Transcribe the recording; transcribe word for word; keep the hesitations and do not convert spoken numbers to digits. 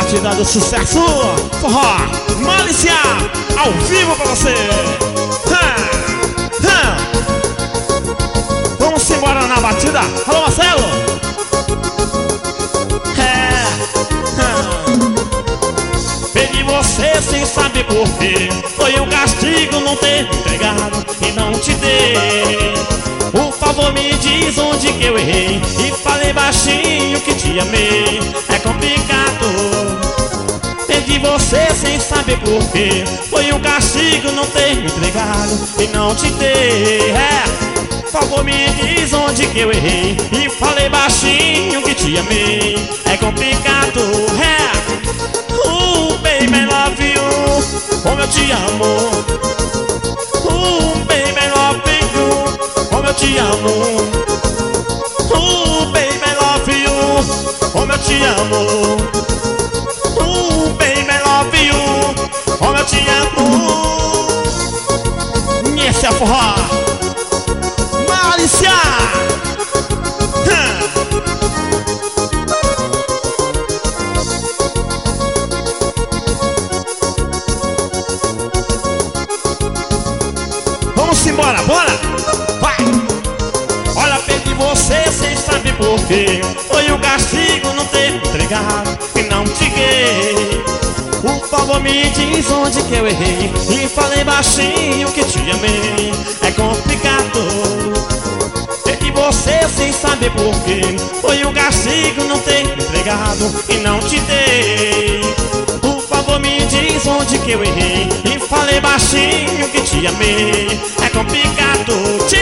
batida do sucesso. Forró Malícia, ao vivo pra você. Ha, ha. Vamos embora na batida. Alô, Marcelo. É, peguei você sem saber porquê. Foi um castigo não ter me entregado e não te dei. Por favor me diz onde que eu errei e falei baixinho que te amei. É complicado. Perdi você sem saber porquê. Foi um castigo não ter me entregado e não te dei. É, por favor me diz onde que eu errei e falei baixinho que te amei. É complicado. É, uh, baby I love you, como eu te amo. Uh, baby I love you, como eu te amo. Uh, baby I love you, como eu te amo. Uh, baby I love you, como eu te amo. Esse é forró Malícia. Vamos embora, bora! Vai! Olha, perdi você sem saber porquê. Foi um castigo não ter me entregado e não te dei. Por favor me diz onde que eu errei e falei baixinho que te amei. É complicado. Perdi você sem saber porquê. Foi um castigo não ter me entregado e não te dei. Por favor me diz onde que eu errei e falei baixinho que te amei. É complicado.